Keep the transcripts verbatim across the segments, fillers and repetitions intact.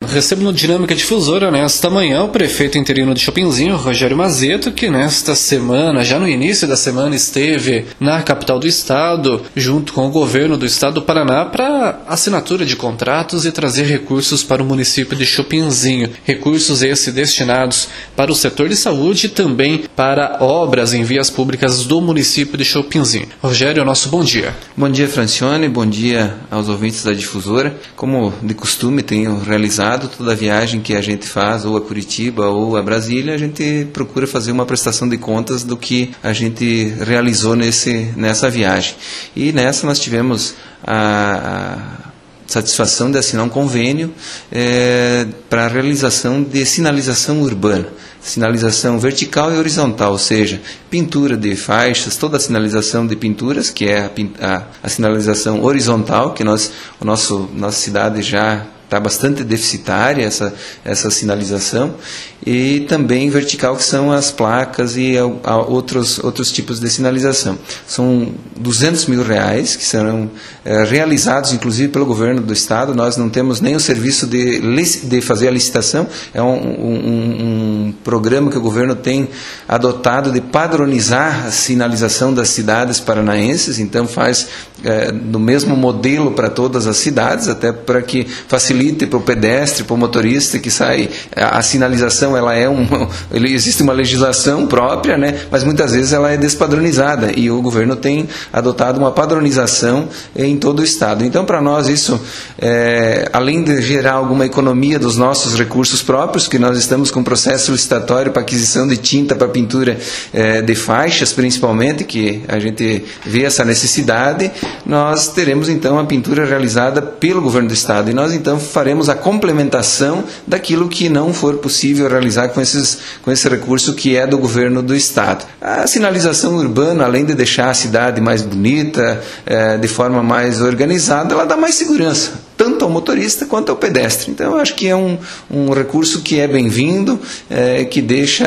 recebo no Dinâmica Difusora nesta manhã o prefeito interino de Chopinzinho, Rogério Mazeto, que nesta semana, já no início da semana, esteve na capital do estado, junto com o governo do estado do Paraná, para assinatura de contratos e trazer recursos para o município de Chopinzinho. Recursos esses destinados para o setor de saúde e também para obras em vias públicas do município de Chopinzinho. Rogério, nosso bom dia. Bom dia, Francione, bom dia aos ouvintes da Difusora. Como de costume, tenho realizado toda a viagem que a gente faz, ou a Curitiba ou a Brasília, a gente procura fazer uma prestação de contas do que a gente realizou nesse, nessa viagem. E nessa nós tivemos a, a satisfação de assinar um convênio é, para a realização de sinalização urbana. Sinalização vertical e horizontal, ou seja, pintura de faixas, toda a sinalização de pinturas, que é a, a, a sinalização horizontal, que nós, o nosso, nossa cidade já está bastante deficitária, essa, essa sinalização, e também vertical, que são as placas e a, a outros, outros tipos de sinalização. São duzentos mil reais que serão é, realizados, inclusive, pelo governo do estado. Nós não temos nem o serviço de, de fazer a licitação, é um, um, um programa que o governo tem adotado de padronizar a sinalização das cidades paranaenses, então faz é, no mesmo modelo para todas as cidades, até para que facilite para o pedestre, para o motorista que sai. A sinalização, ela é uma, existe uma legislação própria, né, mas muitas vezes ela é despadronizada e o governo tem adotado uma padronização em todo o estado. Então, para nós isso, é, além de gerar alguma economia dos nossos recursos próprios, que nós estamos com processo licitatório para aquisição de tinta para pintura é, de faixas, principalmente, que a gente vê essa necessidade, nós teremos então a pintura realizada pelo governo do estado e nós então faremos a complementação daquilo que não for possível realizar com, esses, com esse recurso que é do governo do estado. A sinalização urbana, além de deixar a cidade mais bonita, é, de forma mais organizada, ela dá mais segurança, tanto ao motorista quanto ao pedestre. Então, eu acho que é um, um recurso que é bem-vindo, é, que deixa,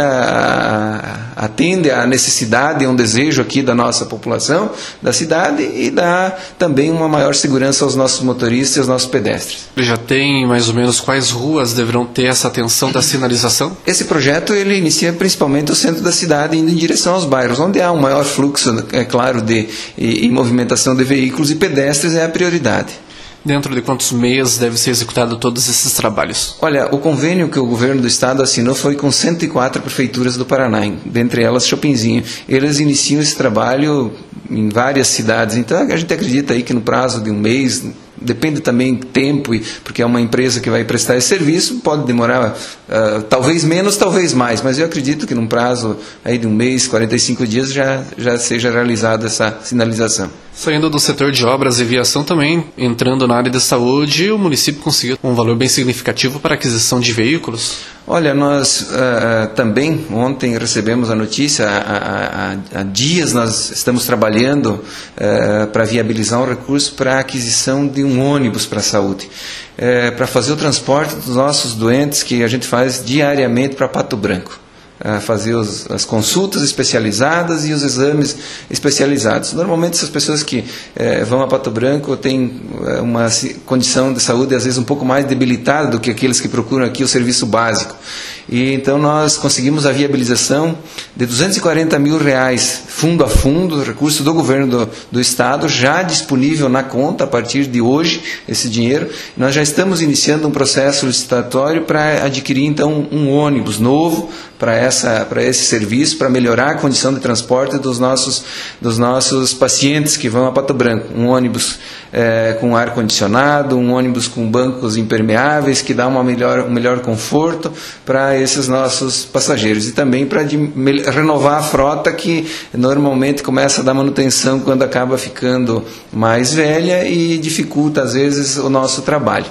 atende à necessidade e um desejo aqui da nossa população, da cidade, e dá também uma maior segurança aos nossos motoristas e aos nossos pedestres. Já tem mais ou menos quais ruas deverão ter essa atenção da sinalização? Esse projeto ele inicia principalmente o centro da cidade, indo em direção aos bairros, onde há um maior fluxo, é claro, de e, e movimentação de veículos e pedestres é a prioridade. Dentro de quantos meses deve ser executado todos esses trabalhos? Olha, o convênio que o governo do estado assinou foi com cento e quatro prefeituras do Paraná, dentre elas Chopinzinho. Eles iniciam esse trabalho em várias cidades, então a gente acredita aí que no prazo de um mês, depende também do tempo, porque é uma empresa que vai prestar esse serviço, pode demorar uh, talvez menos, talvez mais, mas eu acredito que num prazo aí de um mês, quarenta e cinco dias, já, já seja realizada essa sinalização. Saindo do setor de obras e viação também, entrando na área de saúde, o município conseguiu um valor bem significativo para a aquisição de veículos? Olha, nós uh, também ontem recebemos a notícia, há, há, há dias nós estamos trabalhando uh, para viabilizar um recurso para a aquisição de um ônibus para a saúde, uh, para fazer o transporte dos nossos doentes que a gente faz diariamente para Pato Branco. A fazer os, as consultas especializadas e os exames especializados. Normalmente essas pessoas que eh, vão a Pato Branco têm eh, uma condição de saúde às vezes um pouco mais debilitada do que aqueles que procuram aqui o serviço básico. E então nós conseguimos a viabilização de duzentos e quarenta mil reais, fundo a fundo, recurso do governo do, do estado, já disponível na conta a partir de hoje, esse dinheiro. Nós já estamos iniciando um processo licitatório para adquirir então um ônibus novo para essa, para esse serviço, para melhorar a condição de transporte dos nossos, dos nossos pacientes que vão a Pato Branco. Um ônibus é, com ar-condicionado, um ônibus com bancos impermeáveis, que dá uma melhor, um melhor conforto para esses nossos passageiros. E também para renovar a frota, que normalmente começa a dar manutenção quando acaba ficando mais velha e dificulta, às vezes, o nosso trabalho.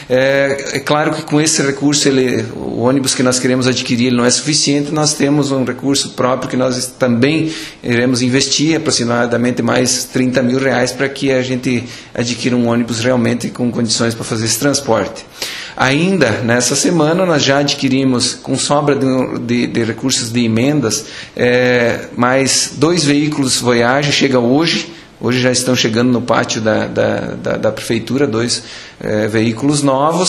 É, é claro que com esse recurso, ele, o ônibus que nós queremos adquirir ele não é suficiente, nós temos um recurso próprio que nós também iremos investir, aproximadamente mais trinta mil reais, para que a gente adquira um ônibus realmente com condições para fazer esse transporte. Ainda nessa semana nós já adquirimos, com sobra de, de, de recursos de emendas, é, mais dois veículos Voyage, chega hoje, hoje já estão chegando no pátio da, da, da, da prefeitura, dois é, veículos novos,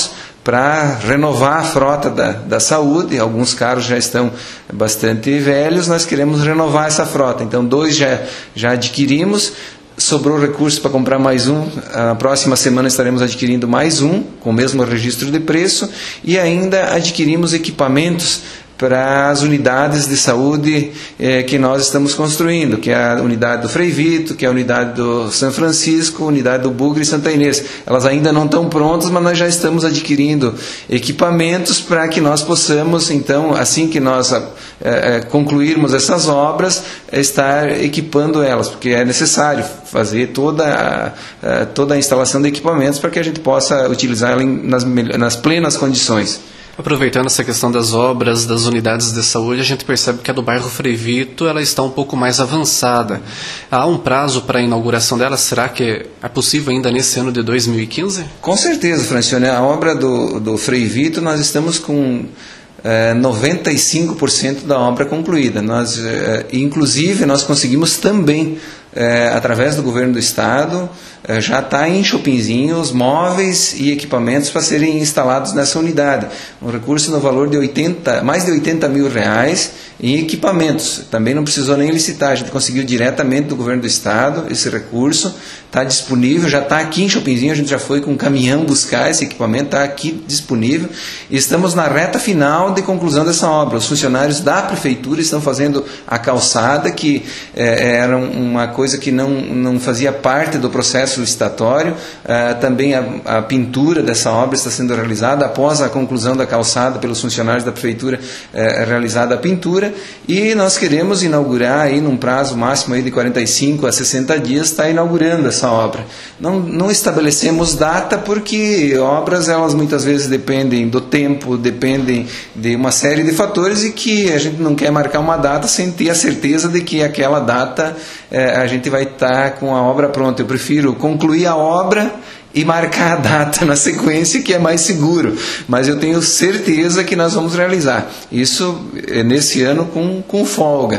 para renovar a frota da, da saúde. Alguns carros já estão bastante velhos, nós queremos renovar essa frota. Então, dois já, já adquirimos. Sobrou recurso para comprar mais um. A próxima semana estaremos adquirindo mais um, com o mesmo registro de preço, e ainda adquirimos equipamentos para as unidades de saúde eh, que nós estamos construindo, que é a unidade do Frei Vito, que é a unidade do São Francisco, a unidade do Bugre e Santa Inês. Elas ainda não estão prontas, mas nós já estamos adquirindo equipamentos para que nós possamos, então, assim que nós eh, eh, concluirmos essas obras, estar equipando elas, porque é necessário fazer toda a, a, toda a instalação de equipamentos para que a gente possa utilizá-la nas, nas plenas condições. Aproveitando essa questão das obras, das unidades de saúde, a gente percebe que a do bairro Frei Vito ela está um pouco mais avançada. Há um prazo para a inauguração dela? Será que é possível ainda nesse ano de dois mil e quinze? Com certeza, Francione. A obra do, do Frei Vito, nós estamos com é, noventa e cinco por cento da obra concluída. Nós, é, inclusive, nós conseguimos também, é, através do governo do estado, é, já está em Chopinzinho os móveis e equipamentos para serem instalados nessa unidade. Um recurso no valor de oitenta, mais de oitenta mil reais em equipamentos. Também não precisou nem licitar, a gente conseguiu diretamente do governo do estado esse recurso. Está disponível, já está aqui em Chopinzinho, a gente já foi com um caminhão buscar esse equipamento, está aqui disponível. E estamos na reta final de conclusão dessa obra. Os funcionários da prefeitura estão fazendo a calçada, que é, era uma coisa que não, não fazia parte do processo licitatório. É, também a, a pintura dessa obra está sendo realizada. Após a conclusão da calçada pelos funcionários da prefeitura, é, é realizada a pintura. E nós queremos inaugurar aí num prazo máximo aí de quarenta e cinco a sessenta dias, está inaugurando essa obra. Não, não estabelecemos data porque obras elas muitas vezes dependem do tempo, dependem de uma série de fatores e que a gente não quer marcar uma data sem ter a certeza de que aquela data eh, a gente vai estar com a obra pronta. Eu prefiro concluir a obra e marcar a data na sequência, que é mais seguro. Mas eu tenho certeza que nós vamos realizar. Isso nesse ano com, com folga.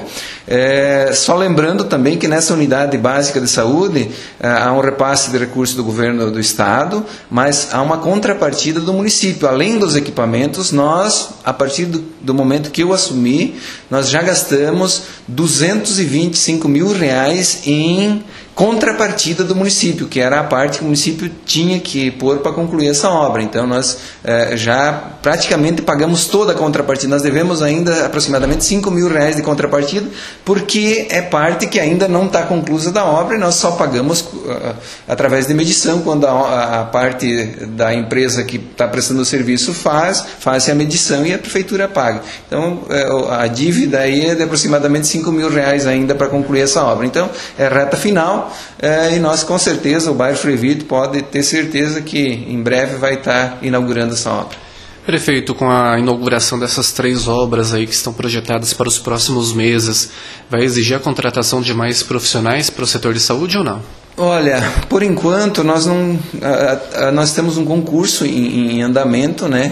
É, só lembrando também que nessa unidade básica de saúde há um repasse de recursos do governo do estado, mas há uma contrapartida do município. Além dos equipamentos, nós, a partir do, do momento que eu assumi, nós já gastamos duzentos e vinte e cinco mil reais em contrapartida do município, que era a parte que o município tinha que pôr para concluir essa obra. Então nós eh, já praticamente pagamos toda a contrapartida. Nós devemos ainda aproximadamente cinco mil reais de contrapartida, porque é parte que ainda não está conclusa da obra e nós só pagamos uh, através de medição, quando a, a parte da empresa que está prestando o serviço faz, faz a medição e a prefeitura paga. Então uh, a dívida aí é de aproximadamente cinco mil reais ainda para concluir essa obra. Então é reta final. É, e nós com certeza, o bairro Frei Vito pode ter certeza que em breve vai estar inaugurando essa obra. Prefeito, com a inauguração dessas três obras aí que estão projetadas para os próximos meses, vai exigir a contratação de mais profissionais para o setor de saúde ou não? Olha, por enquanto nós não, a, a, nós temos um concurso em, em andamento, né,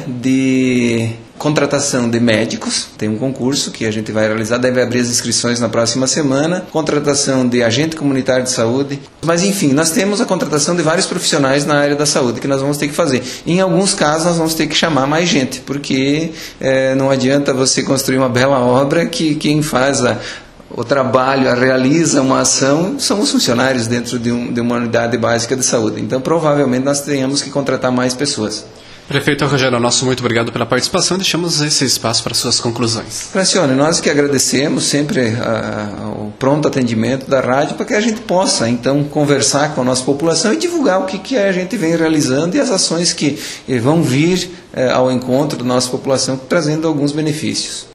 de contratação de médicos. Tem um concurso que a gente vai realizar, deve abrir as inscrições na próxima semana. Contratação de agente comunitário de saúde. Mas enfim, nós temos a contratação de vários profissionais na área da saúde que nós vamos ter que fazer. Em alguns casos nós vamos ter que chamar mais gente, porque é, não adianta você construir uma bela obra que quem faz a o trabalho, realiza uma ação, são os funcionários dentro de, um, de uma unidade básica de saúde. Então, provavelmente, nós tenhamos que contratar mais pessoas. Prefeito Rogério, nosso muito obrigado pela participação. Deixamos esse espaço para suas conclusões. Francione, nós que agradecemos sempre a, a, o pronto atendimento da rádio para que a gente possa, então, conversar com a nossa população e divulgar o que, que a gente vem realizando e as ações que vão vir eh, ao encontro da nossa população, trazendo alguns benefícios.